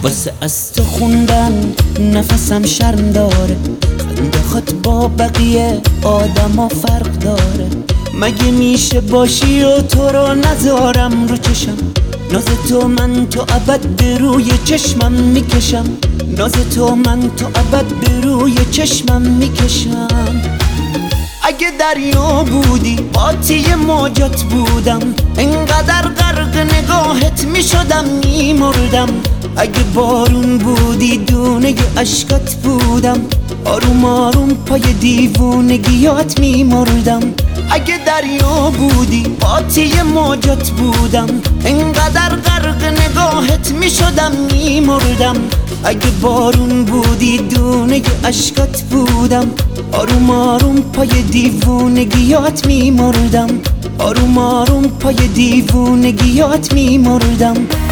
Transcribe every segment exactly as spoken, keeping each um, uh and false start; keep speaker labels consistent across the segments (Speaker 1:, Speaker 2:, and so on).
Speaker 1: واسه از تو خوندن نفسم شرم داره، خنده خات با بقیه آدما فرق داره. مگه میشه باشی و تو رو نذارم رو چشم؟ ناز تو من تو ابد به روی چشمم میکشم، ناز تو من تو ابد به روی چشمم میکشم. اگه دریا بودی قاطی موجات بودم، انقدر غرق نگاهت میشدم میمردم. اگه بارون بودی دونه اشکات بودم، آروم آروم پای دیوونگیات میمردم. اگه دریا بودی قاطی موجات بودم، انقدر غرق نگاهت میشدم میمردم. اگه بارون بودی دونه اشکات بودم، آروم آروم پای دیوونگیات میمردم. آروم آروم پای دیوونگیات میمردم.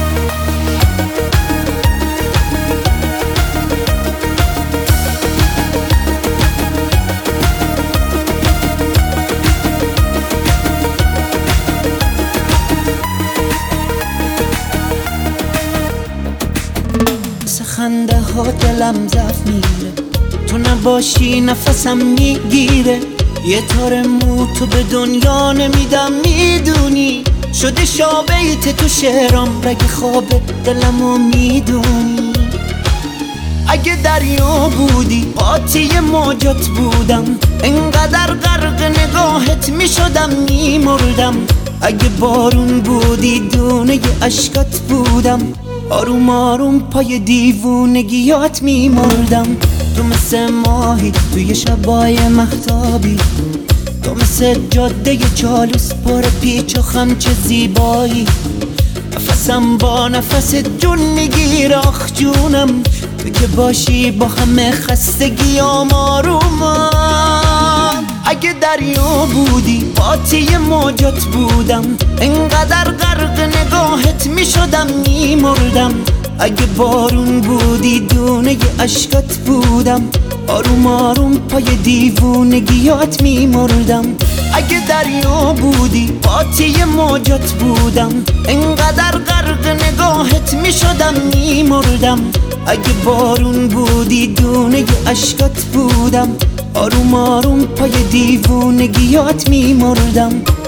Speaker 1: خنده ها دلم ضعف میره، تو نباشی نفسم میگیره. یه تار مو تو به دنیا نمیدم میدونی، شده شابیت تو شعرام رگ خواب دلمو میدونی. اگه دریا بودی قاطی موجات بودم، انقدر غرق نگاهت میشدم میمردم. اگه بارون بودی دونه اشکات بودم، آروم آروم پای دیوونگیات میمردم. تو مثل ماهی توی شبای مهتابی، تو مثل جاده چالوس پر پیچ و خم چه زیبایی. نفسم با نفس جون میگیر آخ جونم، تو که باشی با همه خستگیام آرومم. اگه دریا بودی قاطی موجات بودم، انقدر غرق نگاهت میشدم میمردم. اگه بارون بودی دونه اشکات بودم، آروم آروم پای دیوونگیات میمردم. اگه دریا بودی قاطی موجات بودم، انقدر غرق نگاهت میشدم میمردم. اگه بارون بودی دونه اشکات بودم، آروم آروم پای دیوونگیات میمردم.